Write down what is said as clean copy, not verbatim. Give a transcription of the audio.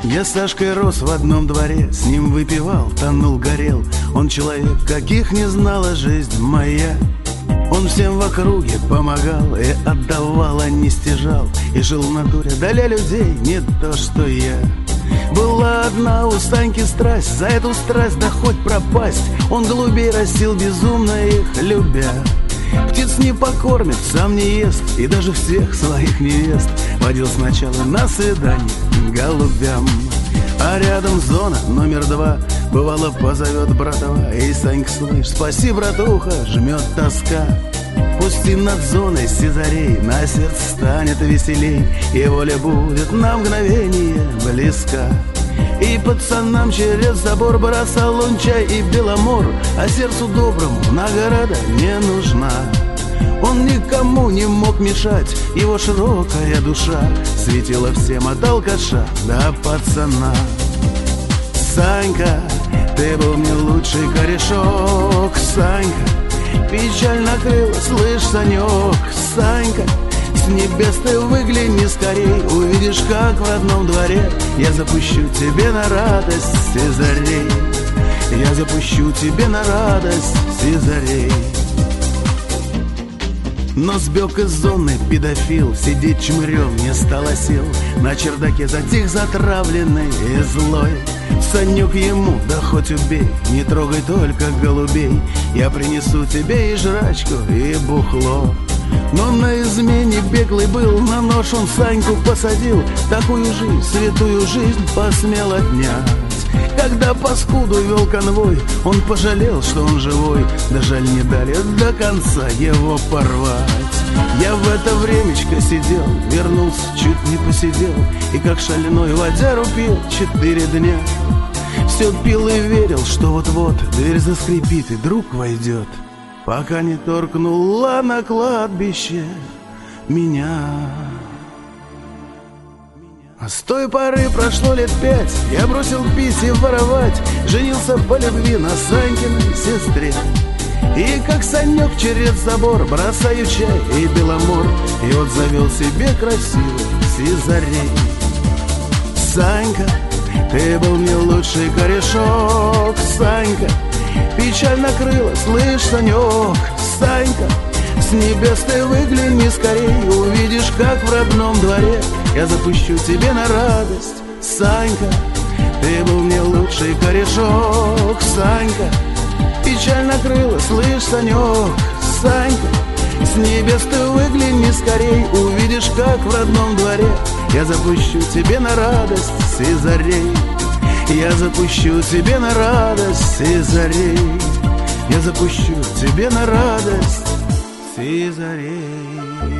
Я с Сашкой рос в одном дворе, с ним выпивал, тонул, горел. Он человек, каких не знала жизнь моя. Он всем в округе помогал и отдавал, а не стяжал. И жил в натуре, даля людей, не то что я. Была одна у Саньки страсть, за эту страсть да хоть пропасть. Он голубей растил, безумно их любя. Птиц не покормит, сам не ест, и даже всех своих невест водил сначала на свидание голубям. А рядом зона номер 2, бывало позовет братова. Эй, Санька, слышь, спаси, братуха, жмет тоска. Пусти над зоной сизарей, на сердце станет веселей, и воля будет на мгновение близка. И пацанам через забор бросал он чай и беломор, а сердцу доброму награда не нужна. Он никому не мог мешать, его широкая душа светила всем от алкаша до пацана. Санька, ты был мне лучший корешок, Санька, печаль накрыла, слышь, Санек, Санька, с небес ты выгляни скорей, увидишь, как в родном дворе я запущу тебе на радость сизарей. Я запущу тебе на радость сизарей. Но сбег из зоны педофил, сидеть чмырем не стало сил. На чердаке затих затравленный и злой. Санек ему, да хоть убей, не трогай только голубей. Я принесу тебе и жрачку, и бухло. Но на измене беглый был, на нож он Саньку посадил. Такую жизнь, святую жизнь посмел отнять. Когда паскуду вел конвой, он пожалел, что он живой. Да жаль, не дали до конца его порвать. Я в это времечко сидел, вернулся, чуть не посидел, и как шальной водяру пил 4 дня. Все пил и верил, что вот-вот дверь заскрипит и друг войдет, пока не торкнула на кладбище меня. А с той поры прошло лет 5, я бросил пить и воровать, женился по любви на Санькиной сестре. И как Санек через забор бросаю чай и беломор, и вот завел себе красивый сизарей. Санька, ты был мне лучший корешок, Санька, печаль накрыла, слышь, Санек, Санька, с небес ты выгляни скорей, увидишь, как в родном дворе я запущу тебе на радость, Санька. Ты был мне лучший корешок, Санька, печаль накрыла, слышь, Санек, Санька, с небес ты выгляни скорей, увидишь, как в родном дворе я запущу тебе на радость сизарей. Я запущу тебе на радость сизарей. Я запущу тебе на радость сизарей.